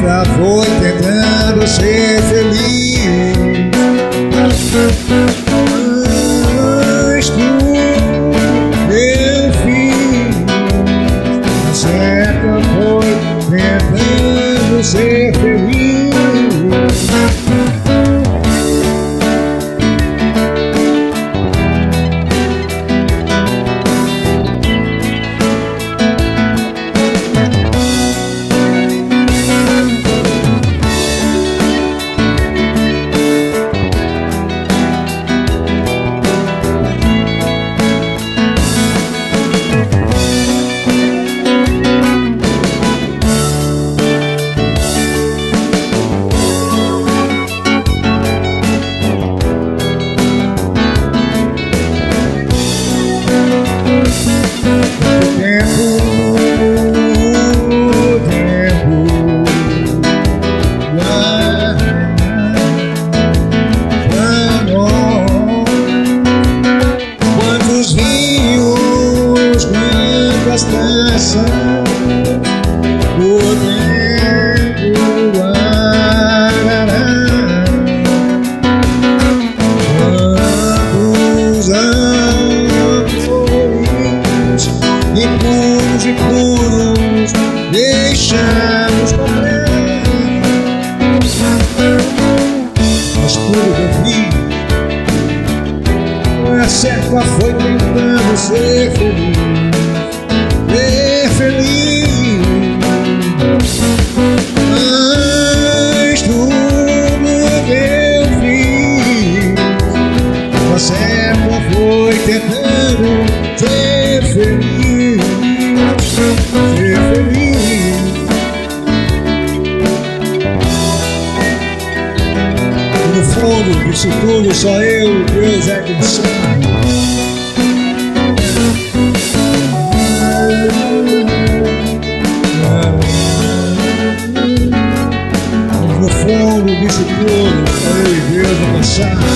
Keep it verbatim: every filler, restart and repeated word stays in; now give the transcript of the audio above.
certa foi tentando ser feliz, mas tu, meu filho, a certa foi tentando ser feliz. O tempo guardará quantos amores impuros e puros deixamos correr. Mas tudo que eu vi, a certa foi tentando ser feliz. Ser feliz, mas tudo que eu fiz, a certa foi tentando ser feliz, ser feliz. No fundo disso tudo só eu e Deus é quem sabe. No fundo disso tudo, só eu e Deus vão passar.